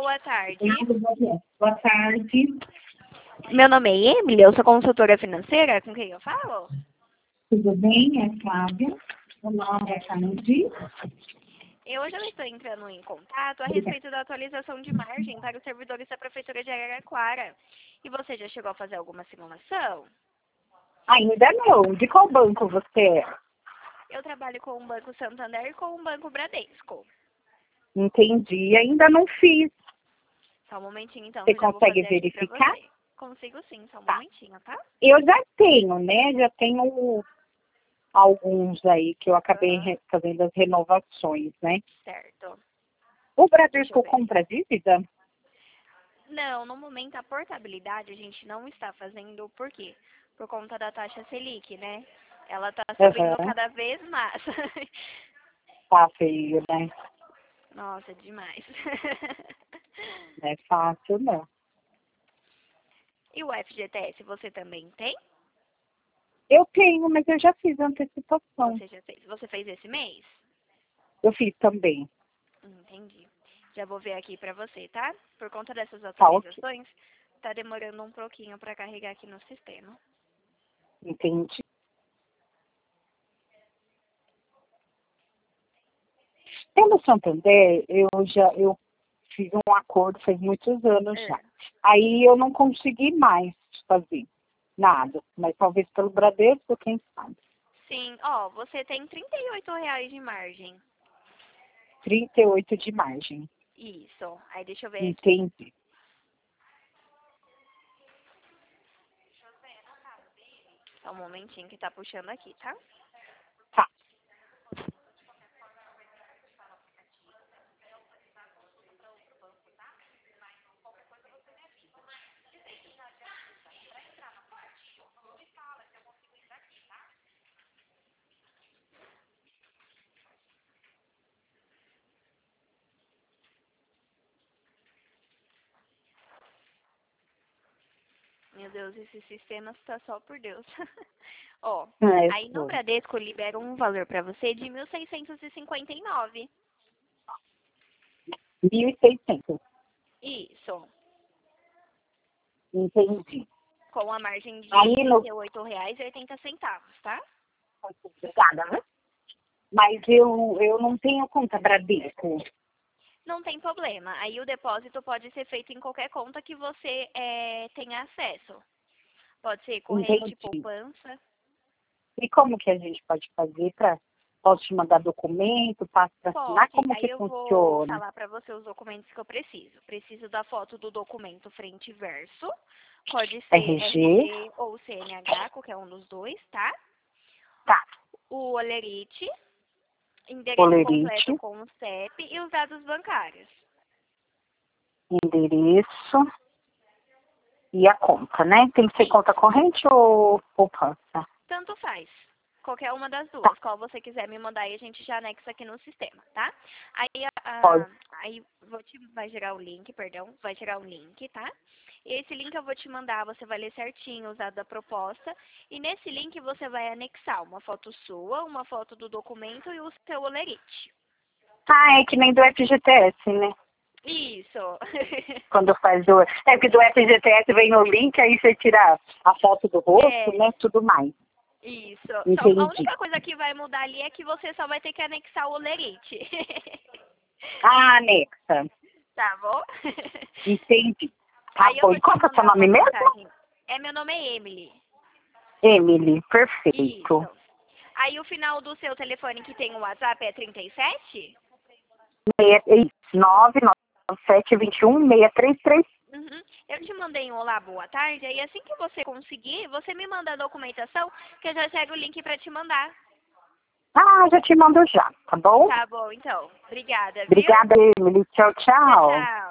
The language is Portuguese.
Boa tarde. Boa tarde. Meu nome é Emily, eu sou consultora financeira. Com quem eu falo? Tudo bem? É Flávia. Olá, boa tarde. Eu já estou entrando em contato a respeito da atualização de margem para os servidores da Prefeitura de Araraquara. E você já chegou a fazer alguma simulação? Ainda não. De qual banco você é? Eu trabalho com o Banco Santander e com o Banco Bradesco. Entendi. Ainda não fiz. Só um momentinho, então, Você que eu já vou consegue fazer aqui para verificar? você. Consigo sim, só um Tá. momentinho, tá? Eu já tenho, né? Já tenho alguns aí que eu acabei Aham. fazendo as renovações, né? Certo. O Deixa eu Bradesco ver aqui. compra dívida? Não, no momento a portabilidade a gente não está fazendo, por quê? Por conta da taxa Selic, né? Ela está subindo Aham. cada vez mais. Tá feio, né? Nossa, demais. Não é fácil, não. E o FGTS você também tem? Eu tenho, mas eu já fiz antecipação. Você já fez? Você fez esse mês? Eu fiz também. Entendi. Já vou ver aqui pra você, tá? Por conta dessas Tá ok. atualizações, tá demorando um pouquinho pra carregar aqui no sistema. Entendi. Pelo Santander, eu fiz um acordo faz muitos anos já. Aí eu não consegui mais fazer nada. Mas talvez pelo Bradesco, quem sabe. Sim, ó, você tem R$ 38 de margem. 38 de margem. Isso. Aí deixa eu ver aqui. Entendi. Só um momentinho que tá puxando aqui, tá? Tá. Meu Deus, esse sistema está só por Deus. Ó, É, aí no foi. Bradesco libera um valor pra você de 1.659. 1.600. Isso. Entendi. Com a margem de Aí R$ no... 38,80, tá? Obrigada, né? Mas eu não tenho conta Bradesco. Não tem problema. Aí o depósito pode ser feito em qualquer conta que você tenha acesso. Pode ser corrente, Entendi. poupança. E como que a gente pode fazer para... Posso te mandar documento, passo para assinar? Pode. Como Aí que eu vou funciona? falar para você os documentos que eu preciso. Preciso da foto do documento frente e verso. Pode ser RG? RG ou CNH, qualquer um dos dois, tá? Tá. O olerite, endereço completo Olerite, com o CEP e os dados bancários. endereço e a conta, né? Tem que ser Isso. conta corrente ou poupança? Tanto faz. Qualquer uma das Tá. duas. Qual você quiser me mandar aí, a gente já anexa aqui no sistema, tá? Aí, Pode. aí vai gerar o link, perdão, vai gerar um link, tá? E esse link eu vou te mandar, você vai ler certinho os dados da proposta. E nesse link você vai anexar uma foto sua, uma foto do documento e o seu olerite. Ah, é que nem do FGTS, né? Isso. Quando faz o... É que do FGTS vem no link, aí você tira a foto do rosto, É, né? Tudo mais. isso. Só, a Entendi. única coisa que vai mudar ali é que você só vai ter que anexar o olerite. Ah, anexa. Tá bom? Entendi. Tá Aí eu bom. vou E te qual que é o seu mandar uma nome mesmo? mensagem. Meu nome é Emily. Emily. Perfeito. Isso. Aí o final do seu telefone que tem o WhatsApp é 37? Isso. 997216333. Uhum. Eu te mandei um olá, boa tarde. Aí assim que você conseguir, você me manda a documentação que eu já chego o link pra te mandar. Ah, já te mando já, tá bom? Tá bom, então. Obrigada, viu? Obrigada, Emily. Tchau, Tchau, tchau. tchau.